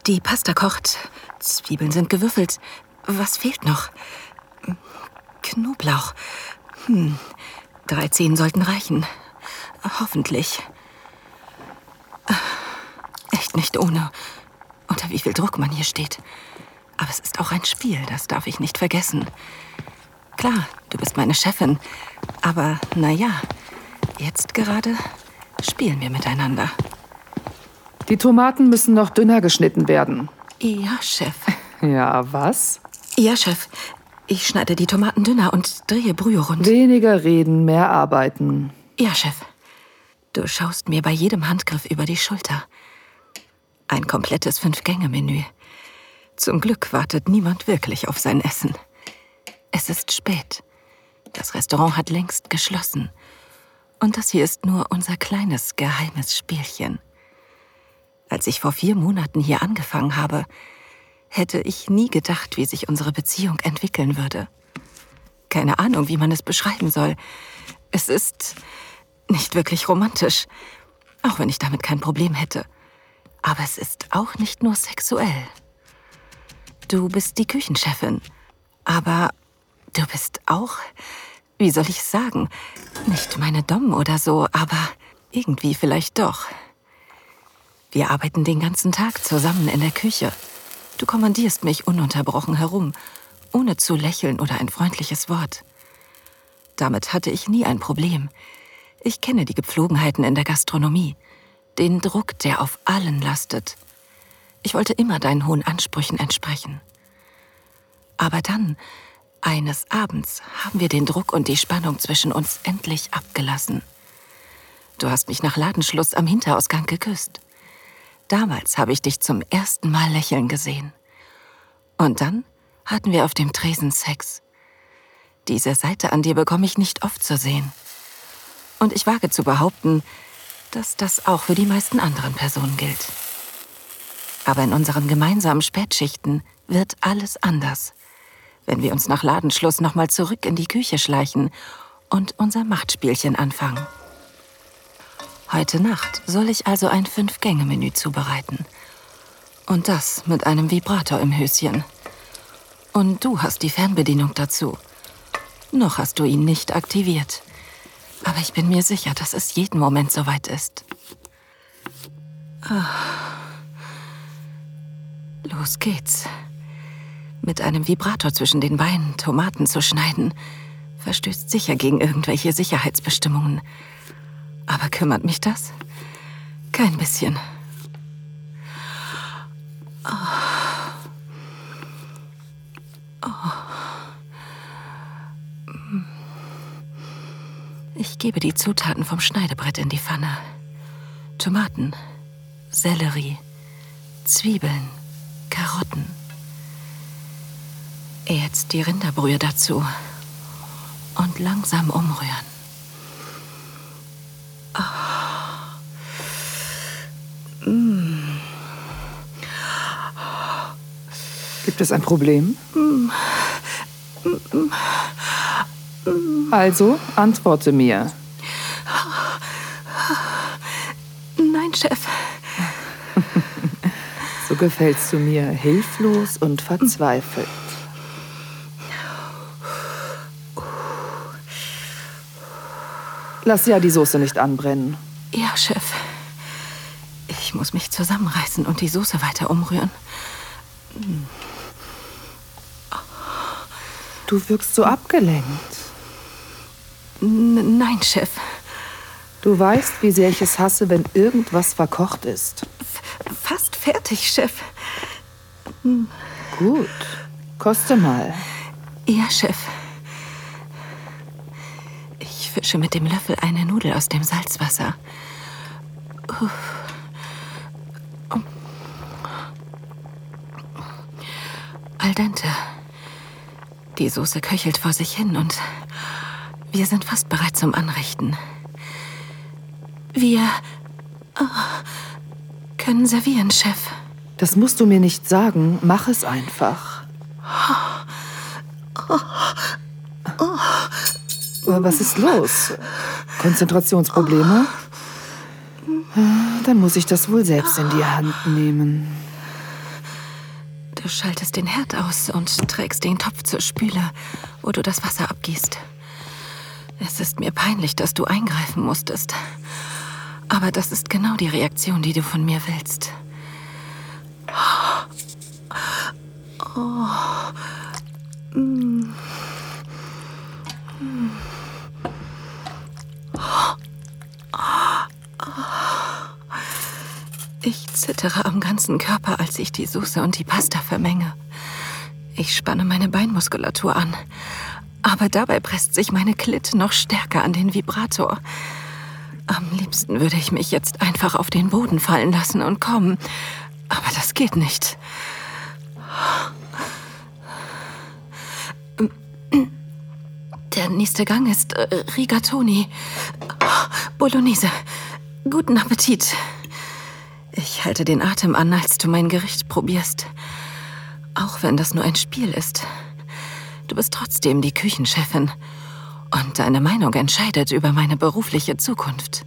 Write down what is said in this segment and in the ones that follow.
Die Pasta kocht. Zwiebeln sind gewürfelt. Was fehlt noch? Knoblauch. 3 Zehen sollten reichen. Hoffentlich. Echt nicht ohne, unter wie viel Druck man hier steht. Aber es ist auch ein Spiel, das darf ich nicht vergessen. Klar, du bist meine Chefin. Aber naja, jetzt gerade spielen wir miteinander. Die Tomaten müssen noch dünner geschnitten werden. Ja, Chef. Ja, was? Ja, Chef. Ich schneide die Tomaten dünner und drehe Brühe rund. Weniger reden, mehr arbeiten. Ja, Chef. Du schaust mir bei jedem Handgriff über die Schulter. Ein komplettes 5-Gänge-Menü. Zum Glück wartet niemand wirklich auf sein Essen. Es ist spät. Das Restaurant hat längst geschlossen. Und das hier ist nur unser kleines, geheimes Spielchen. Als ich vor 4 Monaten hier angefangen habe, hätte ich nie gedacht, wie sich unsere Beziehung entwickeln würde. Keine Ahnung, wie man es beschreiben soll. Es ist nicht wirklich romantisch, auch wenn ich damit kein Problem hätte. Aber es ist auch nicht nur sexuell. Du bist die Küchenchefin, aber du bist auch, wie soll ich sagen, nicht meine Dom oder so, aber irgendwie vielleicht doch. Wir arbeiten den ganzen Tag zusammen in der Küche. Du kommandierst mich ununterbrochen herum, ohne zu lächeln oder ein freundliches Wort. Damit hatte ich nie ein Problem. Ich kenne die Gepflogenheiten in der Gastronomie, den Druck, der auf allen lastet. Ich wollte immer deinen hohen Ansprüchen entsprechen. Aber dann, eines Abends, haben wir den Druck und die Spannung zwischen uns endlich abgelassen. Du hast mich nach Ladenschluss am Hinterausgang geküsst. Damals habe ich dich zum ersten Mal lächeln gesehen. Und dann hatten wir auf dem Tresen Sex. Diese Seite an dir bekomme ich nicht oft zu sehen. Und ich wage zu behaupten, dass das auch für die meisten anderen Personen gilt. Aber in unseren gemeinsamen Spätschichten wird alles anders, wenn wir uns nach Ladenschluss nochmal zurück in die Küche schleichen und unser Machtspielchen anfangen. Heute Nacht soll ich also ein 5-Gänge-Menü zubereiten. Und das mit einem Vibrator im Höschen. Und du hast die Fernbedienung dazu. Noch hast du ihn nicht aktiviert. Aber ich bin mir sicher, dass es jeden Moment soweit ist. Los geht's. Mit einem Vibrator zwischen den Beinen Tomaten zu schneiden, verstößt sicher gegen irgendwelche Sicherheitsbestimmungen. Aber kümmert mich das? Kein bisschen. Ich gebe die Zutaten vom Schneidebrett in die Pfanne. Tomaten, Sellerie, Zwiebeln, Karotten. Jetzt die Rinderbrühe dazu und langsam umrühren. Gibt es ein Problem? Also, antworte mir. Nein, Chef. So gefällst du mir, hilflos und verzweifelt. Lass ja die Soße nicht anbrennen. Ja, Chef. Ich muss mich zusammenreißen und die Soße weiter umrühren. Du wirkst so abgelenkt. Nein, Chef. Du weißt, wie sehr ich es hasse, wenn irgendwas verkocht ist. Fast fertig, Chef. Gut. Koste mal. Ja, Chef. Ich fische mit dem Löffel eine Nudel aus dem Salzwasser. Al dente. Die Soße köchelt vor sich hin und wir sind fast bereit zum Anrichten. Wir können servieren, Chef. Das musst du mir nicht sagen. Mach es einfach. Was ist los? Konzentrationsprobleme? Dann muss ich das wohl selbst in die Hand nehmen. Du schaltest den Herd aus und trägst den Topf zur Spüle, wo du das Wasser abgießt. Es ist mir peinlich, dass du eingreifen musstest. Aber das ist genau die Reaktion, die du von mir willst. Ich zittere am ganzen Körper, als ich die Soße und die Pasta vermenge. Ich spanne meine Beinmuskulatur an. Aber dabei presst sich meine Klit noch stärker an den Vibrator. Am liebsten würde ich mich jetzt einfach auf den Boden fallen lassen und kommen. Aber das geht nicht. Der nächste Gang ist Rigatoni. Bolognese. Guten Appetit. Ich halte den Atem an, als du mein Gericht probierst. Auch wenn das nur ein Spiel ist. Du bist trotzdem die Küchenchefin. Und deine Meinung entscheidet über meine berufliche Zukunft.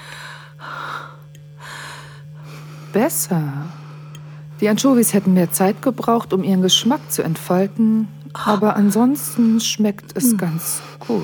Besser. Die Anchovies hätten mehr Zeit gebraucht, um ihren Geschmack zu entfalten. Aber ansonsten schmeckt es ganz gut.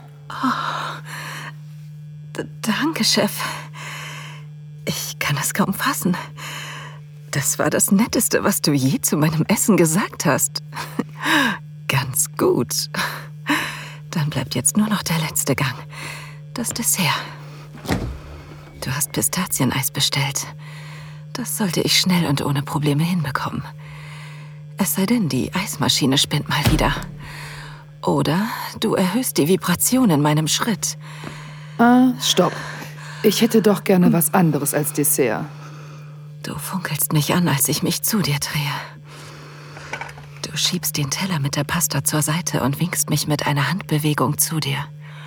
Danke, Chef. Ich kann es kaum fassen. Das war das Netteste, was du je zu meinem Essen gesagt hast. Ganz gut. Dann bleibt jetzt nur noch der letzte Gang. Das Dessert. Du hast Pistazieneis bestellt. Das sollte ich schnell und ohne Probleme hinbekommen. Es sei denn, die Eismaschine spinnt mal wieder. Oder du erhöhst die Vibration in meinem Schritt. Stopp. Ich hätte doch gerne was anderes als Dessert. Du funkelst mich an, als ich mich zu dir drehe. Du schiebst den Teller mit der Pasta zur Seite und winkst mich mit einer Handbewegung zu dir.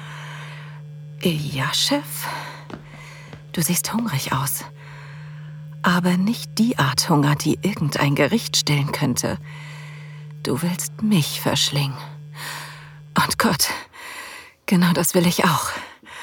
Ja, Chef? Du siehst hungrig aus. Aber nicht die Art Hunger, die irgendein Gericht stillen könnte. Du willst mich verschlingen. Und Gott, genau das will ich auch.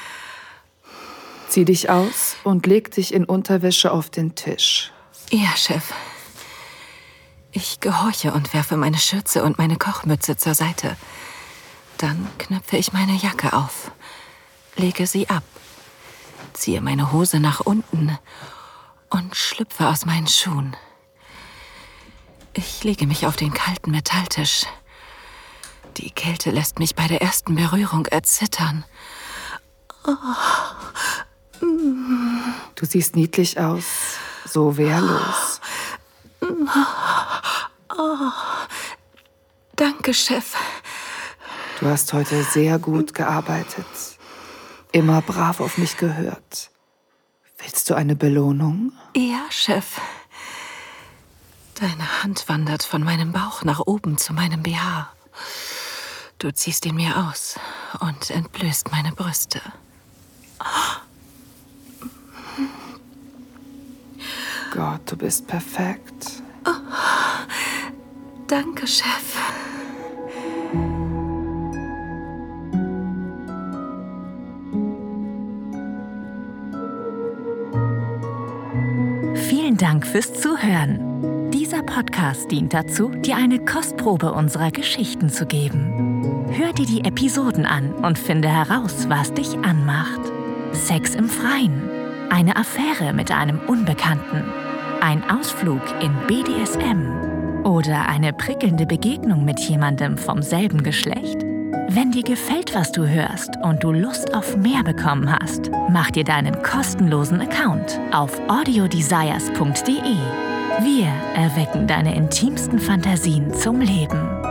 Zieh dich aus und leg dich in Unterwäsche auf den Tisch. Ja, Chef. Ich gehorche und werfe meine Schürze und meine Kochmütze zur Seite. Dann knöpfe ich meine Jacke auf, lege sie ab, ziehe meine Hose nach unten und schlüpfe aus meinen Schuhen. Ich lege mich auf den kalten Metalltisch. Die Kälte lässt mich bei der ersten Berührung erzittern. Du siehst niedlich aus, so wehrlos. Danke, Chef. Du hast heute sehr gut gearbeitet. Immer brav auf mich gehört. Willst du eine Belohnung? Ja, Chef. Deine Hand wandert von meinem Bauch nach oben zu meinem BH. Du ziehst ihn mir aus und entblößt meine Brüste. Gott, du bist perfekt. Danke, Chef. Vielen Dank fürs Zuhören. Dieser Podcast dient dazu, dir eine Kostprobe unserer Geschichten zu geben. Hör dir die Episoden an und finde heraus, was dich anmacht. Sex im Freien, eine Affäre mit einem Unbekannten, ein Ausflug in BDSM oder eine prickelnde Begegnung mit jemandem vom selben Geschlecht. Wenn dir gefällt, was du hörst und du Lust auf mehr bekommen hast, mach dir deinen kostenlosen Account auf audiodesires.de. Wir erwecken deine intimsten Fantasien zum Leben.